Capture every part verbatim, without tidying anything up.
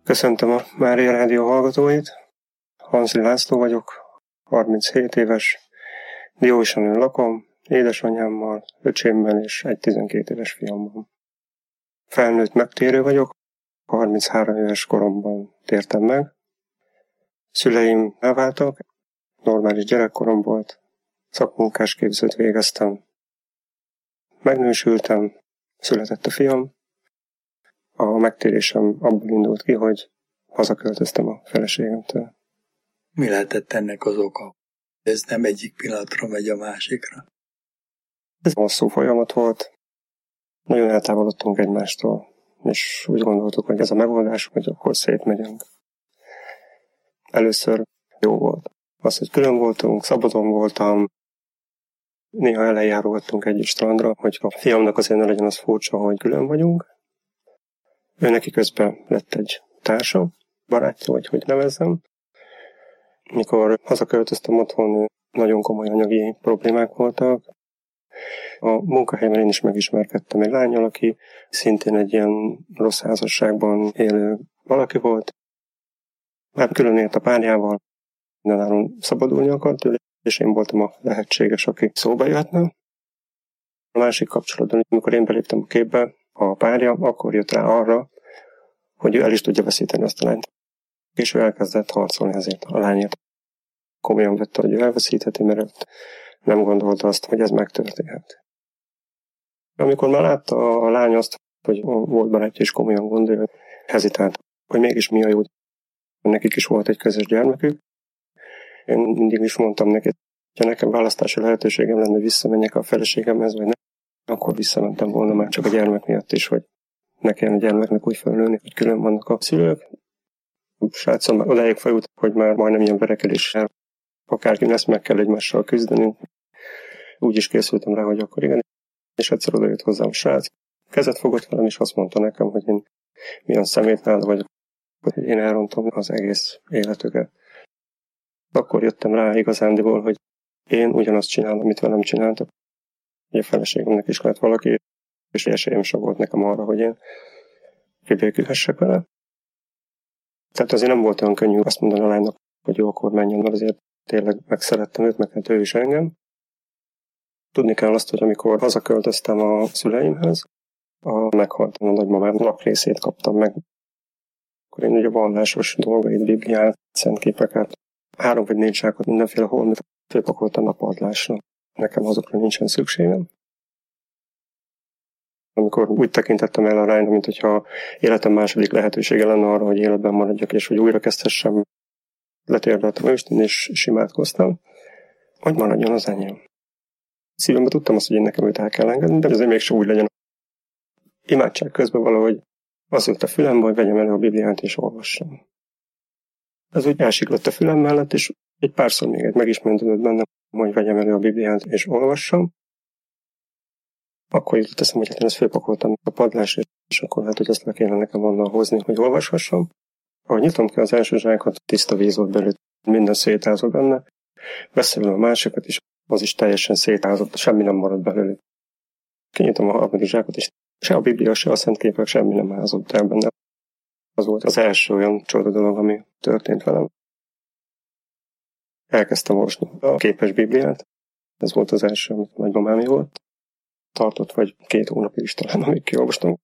Köszöntöm a Mária Rádió hallgatóit. Hanszi László vagyok, harminchét éves, Diósanön lakom, édesanyámmal, öcsémmel és egy tizenkét éves fiammal. Felnőtt megtérő vagyok, harminchárom éves koromban tértem meg. Szüleim elváltak, normális gyerekkorom volt, szakmunkásképzőt végeztem. Megnősültem, született a fiam. A megtérésem abból indult ki, hogy hazaköltöztem a feleségemtől. Mi lehetett ennek az oka? Ez nem egyik pillanatra megy a másikra. Ez hosszú folyamat volt. Nagyon eltávolodtunk egymástól, és úgy gondoltuk, hogy ez a megoldás, hogy akkor szétmegyünk. Először jó volt. Az, hogy külön voltunk, szabadon voltam, néha elejárultunk együtt strandra, hogy a fiamnak azért ne legyen az furcsa, hogy külön vagyunk. Ő neki közben lett egy társa, barátja, vagy hogy nevezzem. Mikor hazaköltöztem otthon, nagyon komoly anyagi problémák voltak. A munkahelyemen én is megismerkedtem egy lánnyal, aki szintén egy ilyen rossz házasságban élő valaki volt. Már külön élt a párjával, mindenáron szabadulni akart tőle, és én voltam a lehetséges, aki szóba jöhetne. A másik kapcsolatban, amikor én beléptem a képbe, a párja akkor jött rá arra, hogy ő el is tudja veszíteni azt a lányt. És ő elkezdett harcolni ezért a lányért. Komolyan vette, hogy ő elveszítheti, mert nem gondolta azt, hogy ez megtörténhet. Amikor már látta a lány azt, hogy volt barátja is komolyan gondolja, hezitált, hogy mégis mi a jó. Nekik is volt egy közös gyermekük. Én mindig is mondtam neki, hogy nekem választási lehetőségem lenne, visszamenjek a feleségemhez, vagy nem, akkor visszamentem volna már csak a gyermek miatt is, hogy ne kelljen a gyermeknek úgy felnőni, hogy külön vannak a szülők. A srácom már odáig fajult, hogy már majdnem ilyen verekedéssel, akárki lesz, meg kell egymással küzdeni. Úgy is készültem rá, hogy akkor igen. És egyszer oda jött hozzám a srác. Kezet fogott velem, és azt mondta nekem, hogy én milyen szemétnáda vagyok, hogy én elrontom az egész életüket. Akkor jöttem rá igazándiból, hogy én ugyanazt csinálom, amit velem csináltak. A feleségemnek is lett valaki, és esélyem sem volt nekem arra, hogy én kibékülhessek vele. Tehát azért nem volt olyan könnyű azt mondani a lánynak, hogy jó, akkor menjen, mert azért tényleg megszerettem őt, meg hát ő is engem. Tudni kell azt, hogy amikor hazaköltöztem a szüleimhez, a meghaltam a nagymamám laprészét kaptam meg. Akkor én ugye vallásos dolgait, Bibliát, szentképeket, három vagy négy zsákot, mindenféle holmit fölpakoltam a padlásra. Nekem azokra nincsen szükségem. Amikor úgy tekintettem el a lányra, mint hogyha életem második lehetősége lenne arra, hogy életben maradjak, és hogy újra kezdhessem, letérdeltem őstén, és simádkoztam, hogy maradjon az enyém. Szívemben tudtam azt, hogy én nekem őt el kell engedni, de azért mégsem úgy legyen. Imádság közben valahogy az jött a fülembe, hogy vegyem elő a Bibliát és olvassam. Ez úgy elsiklott a fülem mellett, és egy párszor még egy megismerkedett bennem, hogy vegyem elő a Bibliát és olvassam. Akkor jutott eszem, hogy hát én ezt fölpakoltam a padlásra, és akkor lehet, hogy ezt le kéne nekem onnan hozni, hogy olvashassam. Ahogy nyitom ki az első zsákot, tiszta víz volt belőle, minden szétázott benne. Beszélem a másikat, és az is teljesen szétázott, semmi nem maradt belőle. Kinyitom a harmadik zsákot, és se a Biblia, se a szentképek, semmi nem házott el benne. Az volt az első olyan csoda dolog, ami történt velem. Elkezdtem olvasni a képes Bibliát. Ez volt az első, amit nagymamámi volt. Tartott vagy két hónapig is talán, amíg kiolvastam.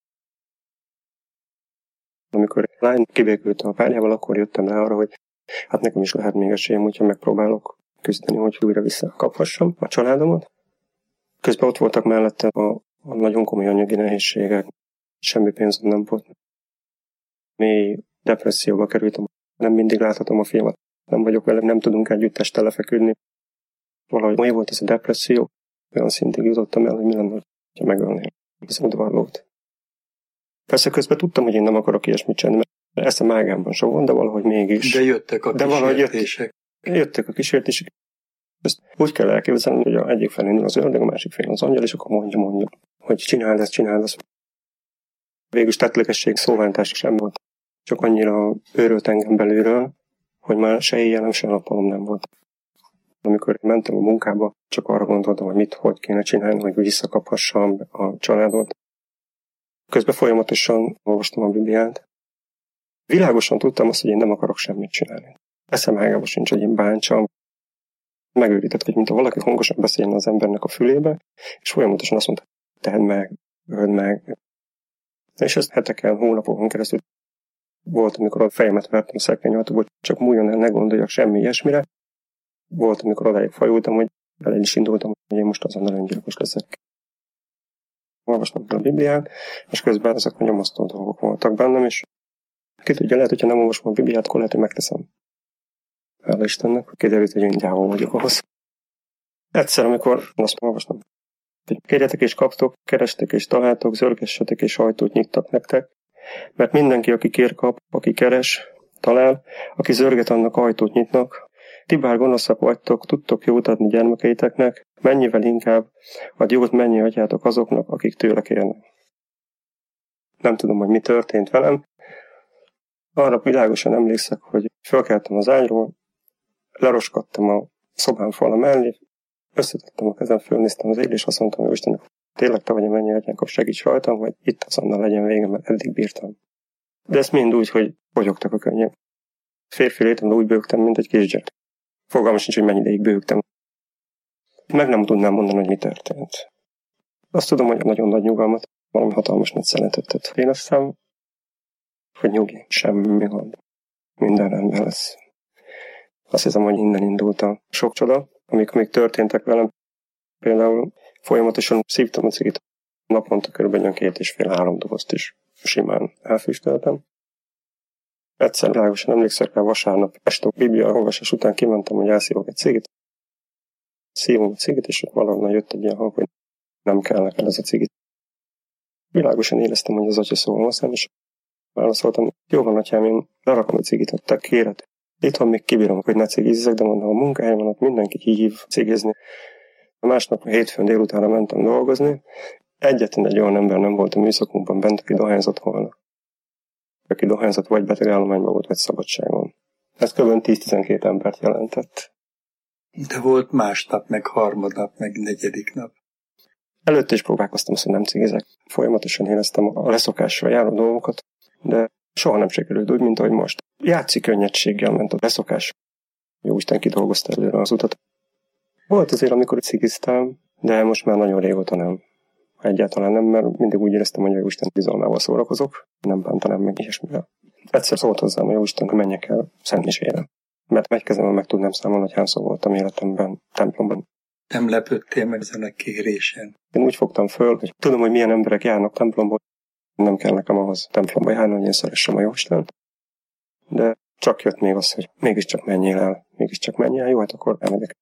Amikor a lány kibékült a párjával, akkor jöttem rá arra, hogy hát nekem is lehet még esélyem, hogyha megpróbálok küzdeni, hogy újra visszakaphassam a családomat. Közben ott voltak mellette a, a nagyon komoly anyagi nehézségek. Semmi pénzem nem volt. Mély depresszióba kerültem. Nem mindig láthatom a filmet. Nem vagyok vele, nem tudunk együtt este lefeküdni. Valahogy olyan volt ez a depresszió. Olyan szintig jutottam el, hogy mi lenne, ha megölnél az udvarlót. Persze közben tudtam, hogy én nem akarok ilyesmit csinálni, mert ezt a mágámban sem van, de valahogy mégis. De jöttek a de kísértések. Jöttek, jöttek a kísértések. Ezt úgy kell elképzelni, hogy a egyik felén ül az ördög, a másik felén az angyal, és akkor mondja, mondja, hogy csináld ezt, csináld ezt. Végülis tettlegesség, szóváltás sem volt. Csak annyira őrölt engem belülről, hogy már se éjjelem, se nappalom nem volt. Amikor mentem a munkába, csak arra gondoltam, hogy mit, hogy kéne csinálni, hogy visszakaphassam a családot. Közben folyamatosan olvastam a Bibliát. Világosan tudtam azt, hogy én nem akarok semmit csinálni. Eszem ágában sincs, hogy én bántsam. Megőrített, hogy mint ha valaki hangosan beszéljen az embernek a fülébe, és folyamatosan azt mondta, tedd meg, öld meg. És ezt heteken, hónapokon keresztül volt, amikor a fejemet vertem a szekrényajtóból, csak múljon el, ne gondoljak semmi ilyesmire. Volt, amikor odáig fajultam, hogy el is indultam, hogy én most azonnal öngyilkos leszek. Olvastam a Bibliát, és közben ezek a nyomasztó dolgok voltak bennem, és ki tudja, lehet, hogyha nem olvasom a Bibliát, akkor lehet, hogy megteszem. Hála Istennek, hogy kiderült, hogy én gyávol vagyok ahhoz. Egyszer, amikor azt olvastam, hogy kérjetek és kaptok, kerestek és találtok, zörgessetek és ajtót nyittak nektek, mert mindenki, aki kér, kap, aki keres, talál, aki zörget, annak ajtót nyitnak. Ti bár gonoszak vagytok, tudtok jót adni gyermekeiteknek, mennyivel inkább, vagy jót mennyi adjátok azoknak, akik tőle kérnek. Nem tudom, hogy mi történt velem. Arra világosan emlékszek, hogy fölkeltem az ágyról, leroskadtam a szobám fala mellé, összetettem a kezem, fölnéztem az égre, és azt mondtam, hogy Istennek, tényleg te vagy a mennyi atyánk, segíts rajtam, vagy itt azonnal legyen vége, mert eddig bírtam. De ezt mind úgy, hogy pogyogtak a könnyek. Férfi létemben úgy bőgtem, mint egy kisgyerek. Fogalmam sincs, hogy mennyi ideig bőgtem. Meg nem tudnám mondani, hogy mi történt. Azt tudom, hogy nagyon nagy nyugalmat, valami hatalmas nagy szeretet tett. Én azt hiszem, hogy nyugi, semmi gond. Minden rendben lesz. Azt hiszem, hogy innen indult a sok csoda, amik még történtek velem. Például folyamatosan szívtam a cigit. Naponta körülbelül két és fél három dobozt is simán elfüstöltem. Egyszer világosan emlékszek rá, vasárnap este a Biblia olvasás után kimentem, hogy elszívok egy cigit. Szívom a cigit, és valahonnan jött egy ilyen hang, hogy nem kell neked ez a cigit. Világosan éreztem, hogy az atya szól hozzám, és válaszoltam, jó van, atyám, én lerakom a cigit, ott te kéred. Itthon még kibírom, hogy ne cigizzek, de mondom, a munkahelyen ott mindenki hív cigizni. A másnap a hétfőn délutánra mentem dolgozni. Egyetlen egy olyan ember nem volt a műszakunkban bent, aki dohányzott volna. Aki dohányzott vagy betegállományban volt, vagy szabadságon. Ez kb. tíz-tizenkét embert jelentett. De volt másnap, meg harmadnap, meg negyedik nap. Előtte is próbálkoztam, hogy nem cigizek. Folyamatosan éreztem a leszokásra járó dolgokat, de soha nem sikerült úgy, mint ahogy most. Játszi könnyedséggel ment a leszokás. Jóisten kidolgozta előre az utat. Volt azért, amikor cigiztem, de most már nagyon régóta nem. Egyáltalán nem, mert mindig úgy éreztem, hogy a Jóisten bizalmával szórakozok, nem bántanám meg ilyesmire. Egyszer szólt hozzám a Jóisten, hogy menjek el szentmisére. Mert egy kezemben meg tudnám számolni, hogy hányszor voltam életemben, templomban. Nem lepődtél meg ezen a kérésen? Én úgy fogtam föl, hogy tudom, hogy milyen emberek járnak templomba, nem kell nekem ahhoz templomba járni, hogy én szeressem a Jóistent. De csak jött még az, hogy mégiscsak menjél el, mégiscsak menjél el, jó, hát akkor elmegyek.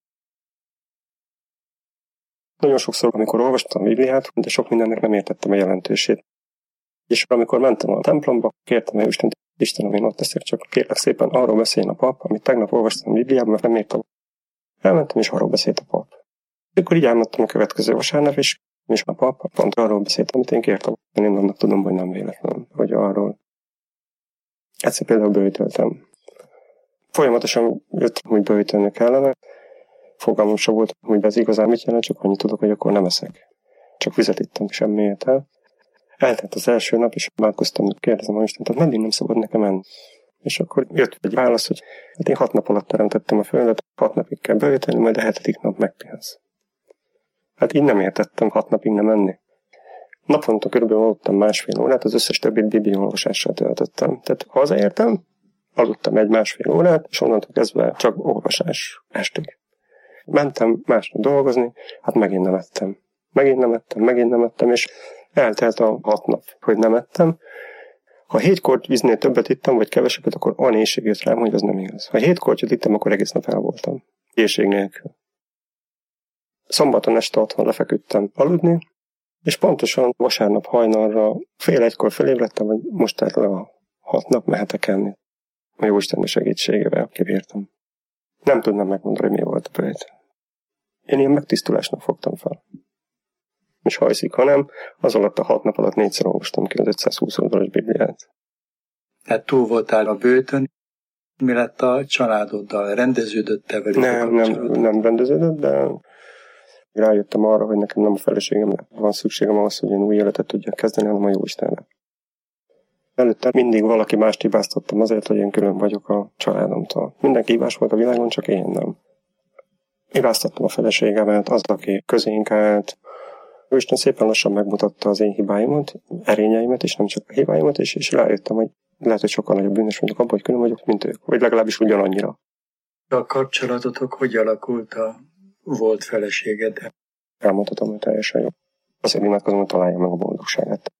Nagyon sokszor, amikor olvastam a Bibliát, de sok mindennek nem értettem a jelentősét. És amikor mentem a templomba, kértem a Jóistent, Istenem, én ott leszek, csak kérlek szépen arról beszéljen a pap, amit tegnap olvastam a Bibliában, mert nem értem. Elmentem, és arról beszélt a pap. Akkor így elmentem a következő vasárnap, és, és a pap pont arról beszélt, amit én kértem. Én annak tudom, hogy nem véletlen, hogy arról. Egyszer például bőjtöltem. Folyamatosan jött, hogy bőjtölni kellene. Fogalmam sem volt, hogy ez igazán mit jelent, csak annyit tudok, hogy akkor nem eszek. Csak vizet ittem, semmi ért el. Eltelt az első nap, és bánkoztam, hogy kérdezem a Istent, tehát meddig nem szabad nekem menni. És akkor jött egy válasz, hogy hát én hat nap alatt teremtettem a földet, hat napig kell bőjtölni, majd a hetedik nap megpihensz. Hát így nem értettem hat napig nem menni. Naponta körülbelül aludtam másfél órát, az összes többit bibliaolvasással töltöttem. Tehát hazaértem, aludtam egy másfél órát, és onnantól kezdve csak olvasás estig. Mentem másnap dolgozni, hát megint nem ettem. Megint nem ettem, megint nem ettem, és eltelt a hat nap, hogy nem ettem. Ha hét korty víznél többet ittam, vagy kevesebbet, akkor olyan éhség jött rám, hogy az nem igaz. Ha hét kortyot ittam, akkor egész nap el voltam. Éhség nélkül. Szombaton este otthon lefeküdtem aludni, és pontosan vasárnap hajnalra fél egykor felébredtem, hogy most erre a hat nap mehetek enni. A Jóisten segítségével kibírtam. Nem tudnám megmondani, hogy mi volt a bőjt. Én ilyen megtisztulásnak fogtam fel. És hajszik, ha nem, az alatt a hat nap alatt négyszer olvastam ki az ötszázhúsz oldalas Bibliát. Tehát túl voltál a bőtön, mi lett a családoddal? Rendeződött-e velük nem, a nem, nem rendeződött, de rájöttem arra, hogy nekem nem a feleségemre van szükségem ahhoz, hogy én új életet tudjak kezdeni, hanem a Jóistenre. Előtte mindig valaki mást hibáztattam azért, hogy én külön vagyok a családomtól. Mindenki hibás volt a világon, csak én nem. Hibáztattam a feleségemet, az, aki közénk állt. Isten szépen lassan megmutatta az én hibáimat, erényeimet, és nem csak a hibáimat, és, és rájöttem, hogy lehet, hogy sokkal nagyobb bűnös vagyok abban, hogy külön vagyok, mint ők. Vagy legalábbis ugyanannyira. A kapcsolatotok hogy alakult a volt feleségeddel? Elmondhatom, hogy teljesen jó. Azért imádkozom, hogy találja meg a boldogságát.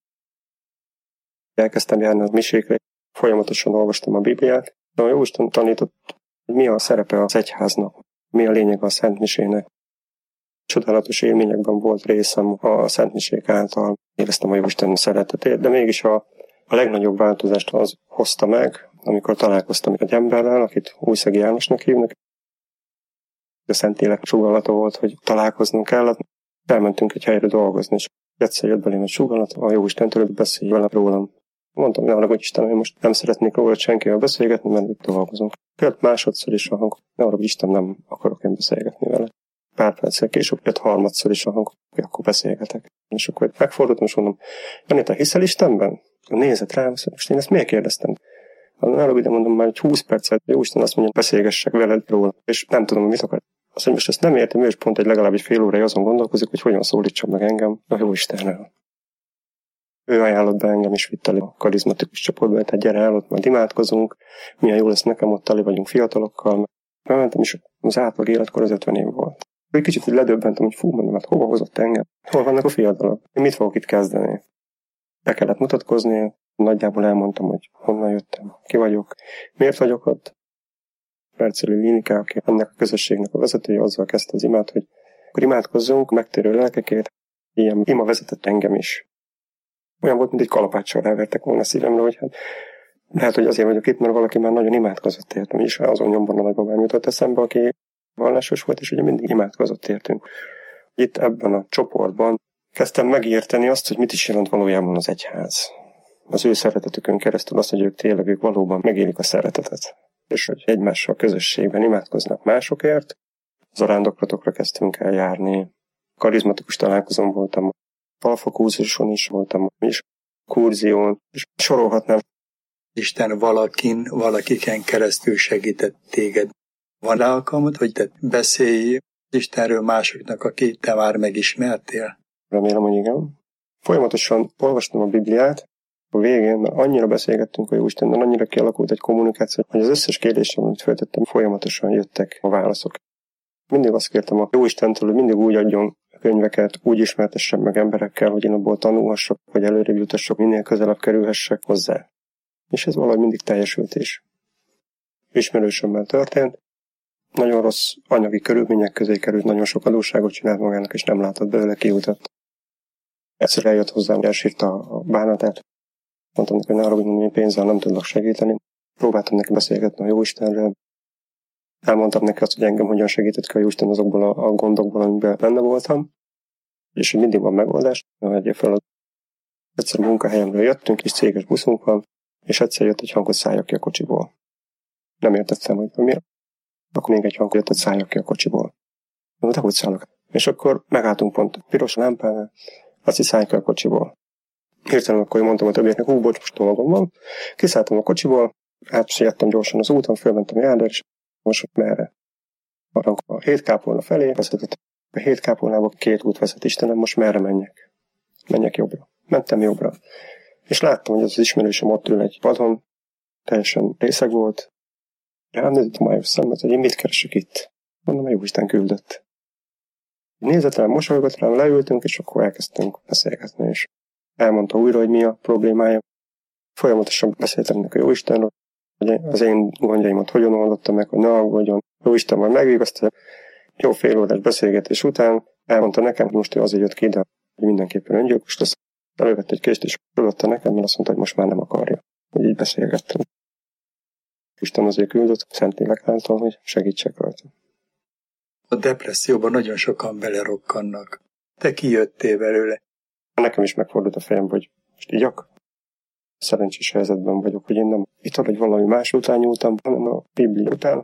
Elkezdtem járni a misékre, folyamatosan olvastam a Bibliát, de a Jóisten tanított, hogy mi a szerepe az egyháznak, mi a lényeg a szentmisének. Csodálatos élményekben volt részem a szentmisék által, éreztem a Jóisten szeretetét, de mégis a, a legnagyobb változást az hozta meg, amikor találkoztam egy emberrel, akit Újszegi Jánosnak hívnak. A Szentlélek sugallata volt, hogy találkoznunk kellett. Elmentünk egy helyre dolgozni, és egyszer jött belém egy sugallat, a Jóistentől, hogy beszélj vele rólam. Mondtam, ne haragudj Istenem, én most nem szeretnék róla senkivel beszélgetni, mert itt dolgozunk. Jött másodszor is a hang, ne haragudj Istenem, nem akarok én beszélgetni vele. Pár perccel később jött harmadszor is a hang, hogy akkor beszélgetek. És akkor megfordultam, és mondom, Jani, te hiszel Istenben? Nézett rám, most én ezt miért kérdeztem? Ne haragudj, de mondom, már egy húsz percet, Jóisten azt mondja, beszélgessek veled róla, és nem tudom, mit akar. Azt mondja, most ezt nem értem, ő is pont egy legalább egy fél órája azon gondolkozik, hogy hogyan szólítsam meg engem a Jóistenről. Ő ajánlott be engem, és vitt el a karizmatikus csoportba, tehát gyere el, ott majd imádkozunk, milyen jó lesz nekem, ott tali vagyunk fiatalokkal. Mentem, és az átlag életkor az ötven év volt. Egy kicsit így ledöbbentem, hogy fú, mondom, hát hova hozott engem? Hol vannak a fiatalok? Én mit fogok itt kezdeni? Be kellett mutatkozni, nagyjából elmondtam, hogy honnan jöttem, ki vagyok, miért vagyok ott. Perceli Linika, aki ennek a közösségnek a vezetője, azzal kezdte az imát, hogy akkor imádkozzunk megtérő lelkekért. Ilyen ima vezetett engem is. Olyan volt, mint egy kalapáccsal rávertek volna a szívemre, hogy hát lehet, hogy azért vagyok itt, mert valaki már nagyon imádkozott értem, és azon nyomban a nagymamám jutott eszembe, aki vallásos volt, és ugye mindig imádkozott értünk. Itt ebben a csoportban kezdtem megérteni azt, hogy mit is jelent valójában az egyház. Az ő szeretetükön keresztül azt, hogy ők tényleg ők valóban megélik a szeretetet. És hogy egymással közösségben imádkoznak másokért. Zarándoklatokra kezdtünk el járni. Karizmatikus találkozón voltam, Alfakúzuson is voltam, és kurzión, és sorolhatnám. Isten valakin, valakiken keresztül segített téged. Van alkalmad, hogy te beszélj Istenről másoknak, akit te már megismertél? Remélem, hogy igen. Folyamatosan olvastam a Bibliát, a végén, mert annyira beszélgettünk a Jóistennel, annyira kialakult egy kommunikáció, hogy az összes kérdésem, amit feltettem, folyamatosan jöttek a válaszok. Mindig azt kértem a Jóistentől, hogy mindig úgy adjon könyveket, úgy ismertessem meg emberekkel, hogy én abból tanulhassak, hogy előrébb jutassak, minél közelebb kerülhessek hozzá. És ez valahogy mindig teljesült is. Ismerősömmel történt. Nagyon rossz anyagi körülmények közé került, nagyon sok adósságot csinált magának, és nem látott belőle kiutat. Egyszer eljött hozzám, elsírta a bánatát. Mondtam neki, hogy ne haragudj, hogy én pénzzel nem tudok segíteni. Próbáltam neki beszélgetni a Jóistenről. Elmondtam neki azt, hogy engem hogyan segített ki a Jóisten azokból a, a gondokból, amiben benne voltam. És hogy mindig van megoldás. Vegyél fel. Egyszer a munkahelyemről jöttünk, és céges buszunk van, és egyszer jött egy hang, hogy szálljak ki a kocsiból. Nem értettem, hogy miért. Akkor még egy hang jött, hogy szálljak ki a kocsiból. De hogy szállok? És akkor megálltunk pont piros lámpánál, azt is szállj ki a kocsiból. Hirtelen akkor mondtam a többieknek, hú, bocs, most dolgom van. Kiszálltam a kocsiból, átsiettem gyorsan az úton, fölmentem a járdára, és most merre? Arra a hétkápolna felé vezetett. A hétkápolnába két út vezet, Istenem, most merre menjek? Menjek jobbra. Mentem jobbra. És láttam, hogy az ismerősöm ott ül egy padon, teljesen részeg volt. Rám nézett a májos szemet, hogy én mit keresek itt. Mondom, hogy Jóisten küldött. Nézett rám, mosolygott rám, leültünk, és akkor elkezdtünk beszélgetni, és elmondta újra, hogy mi a problémája. Folyamatosan beszéltem neki a Jóistenről, hogy az én gondjaimat hogyan oldotta meg, hogy ne aggódjon. Jóisten majd megvigasztalja. Jó fél órás beszélgetés után elmondta nekem, hogy most ő azért jött ki ide, hogy mindenképpen öngyilkos lesz. Elővette egy kést, és fölötte nekem, mert azt mondta, hogy most már nem akarja. Hogy így beszélgettünk. Isten azért küldött Szentlélek által, hogy segítsek rajta. A depresszióban nagyon sokan belerokkannak. Te kijöttél belőle. Nekem is megfordult a fejem, hogy most igyak. Szerencsés helyzetben vagyok, hogy én nem itt vagy valami más után nyúltam, hanem a Biblia után.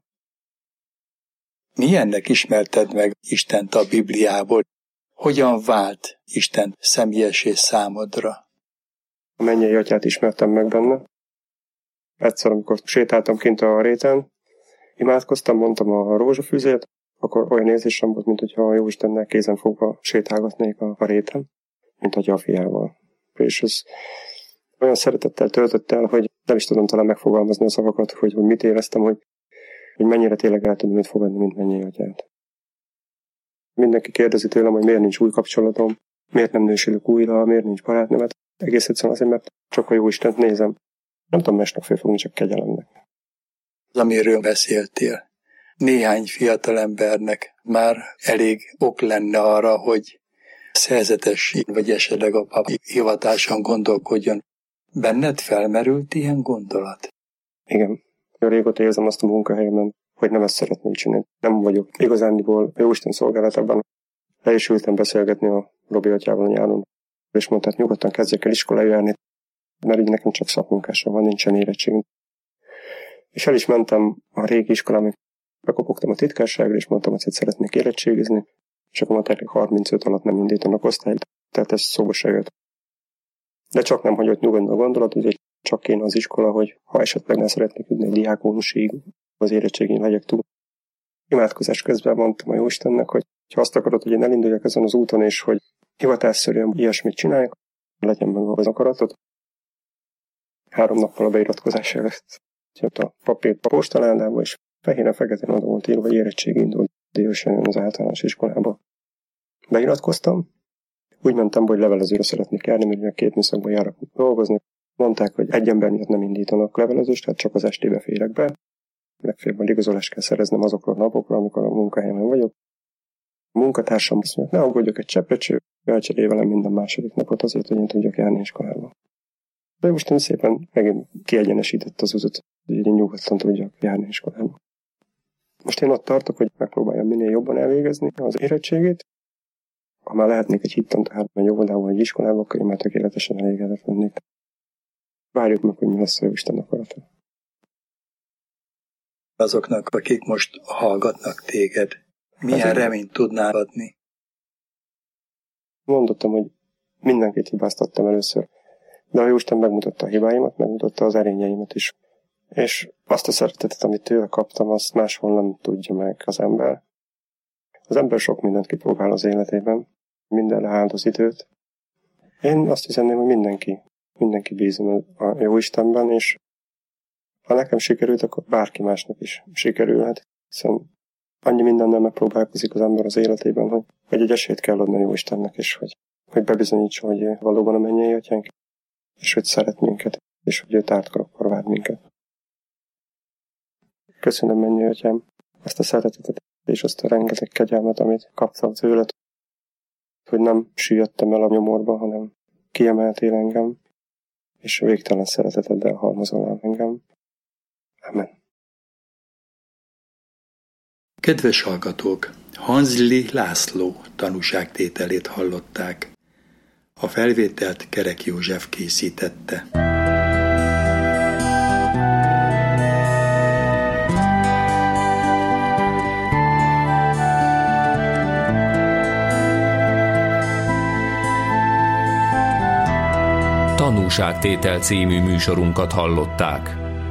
Milyennek ismerted meg Istent a Bibliából? Hogyan vált Isten személyessé számodra? A mennyei atyát ismertem meg benne. Egyszer, amikor sétáltam kint a réten, imádkoztam, mondtam a rózsafűzét, akkor olyan érzésem volt, mint hogyha a Jóistennel kézen fogva sétálgatnék a, a réten, mint atya a fiával. És ez olyan szeretettel töltött el, hogy nem is tudom talán megfogalmazni a szavakat, hogy, hogy mit éreztem, hogy, hogy mennyire tényleg el tudom őt fogadni, mint mennyei atyát. Mindenki kérdezi tőlem, hogy miért nincs új kapcsolatom, miért nem nősülök újra, miért nincs barátnőmet. Egész egyszerűen azért, mert csak a Jóistent nézem. Nem tudom másnak fölfogni, csak kegyelemnek. Az, amiről beszéltél, néhány fiatalembernek már elég ok lenne arra, hogy szerzetes vagy esetleg a pap hivatáson gondolkodjon. Benned felmerült ilyen gondolat? Igen. Régóta érzem azt a munkahelyemen, hogy nem ezt szeretném csinálni. Nem vagyok igazándiból Jóisten szolgálatában. Le is ültem beszélgetni a Robi atyával a nyáron, és mondta, hogy nyugodtan kezdjek el iskolára járni, mert így nekem csak szakmunkásra van, nincsen érettségünk. És el is mentem a régi iskolámig, bekopogtam a titkárságra, és mondtam, hogy szeretnék érettségizni, és akkor mondták, hogy harmincöt alatt nem indítanak osztályt, tehát ez szóba se jött. De csak nem hagyott nyugodni a gondolat, hogy csak kéne az iskola, hogy ha esetleg nem szeretnék jutni a diákónusig, az érettségén legyek túl. Imádkozás közben mondtam a Jóistennek, hogy ha azt akarod, hogy én elinduljak ezen az úton, és hogy hivatásszerűen ilyesmit csináljak, legyen meg az akaratot. Három nappal a beiratkozás előtt jött a papír a postaládába, és fehéren-feketén oda volt írva, hogy érettség indul délesen az általános iskolába. Beiratkoztam, úgy mentem, hogy levelezőre szeretnék járni, mert két műszakban járok dolgozni. Mondták, hogy egy ember miatt nem indítanak levelezőst, tehát csak az estébe férek be. Legfeljebb majd igazolást kell szereznem azokra a napokra, amikor a munkahelyemen vagyok. A munkatársam azt mondja, ne aggódjak, egy cseppet, elcserél velem minden második napot azért, hogy én tudjak járni iskolába. De most én szépen megint kiegyenesített az utat, hogy én nyugodtan tudjak járni iskolába. Most én ott tartok, hogy megpróbáljam minél jobban elvégezni az érettségét. Ha már lehetnék egy hittantáron, egy óvodában, egy iskolában, akkor én már tökéletesen elégedett lennék. Várjuk meg, hogy mi lesz a Isten akarata. Azoknak, akik most hallgatnak téged, milyen hát reményt tudnál adni? Mondottam, hogy mindenkit hibáztattam először, de a Jóisten megmutatta a hibáimat, megmutatta az erényeimet is. És azt a szeretetet, amit tőle kaptam, azt máshol nem tudja meg az ember. Az ember sok mindent kipróbál az életében, mindenre áldoz időt. Én azt hiszem, hogy mindenki, mindenki bízom a Jóistenben, és ha nekem sikerült, akkor bárki másnak is sikerülhet, hiszen annyi mindennel megpróbálkozik az ember az életében, hogy, hogy egy esélyt kell adni a Jóistennek, és hogy, hogy bebizonyítsa, hogy valóban a mennyei atyánk, és hogy szeret minket, és hogy ő tártkarakkal vár minket. Köszönöm, mennyei atyám, ezt a szeretetet, és azt a rengeteg kegyelmet, amit kaptam tőled, hogy nem süllyedtem el a nyomorba, hanem kiemeltél engem, és végtelen szereteteddel halmozol el engem. Amen. Kedves hallgatók, Hanzli László tanúságtételét hallották. A felvételt Kerek József készítette. Tanúságtétel című műsorunkat hallották.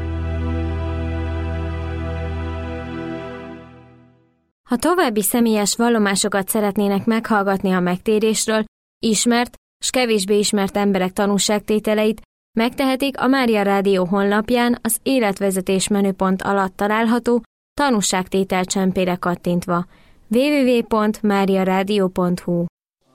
Ha további személyes vallomásokat szeretnének meghallgatni a megtérésről, ismert s kevésbé ismert emberek tanúságtételeit, megtehetik a Mária Rádió honlapján az életvezetés menüpont alatt található tanúságtétel csempére kattintva. double-u double-u double-u pont mária rádió pont hu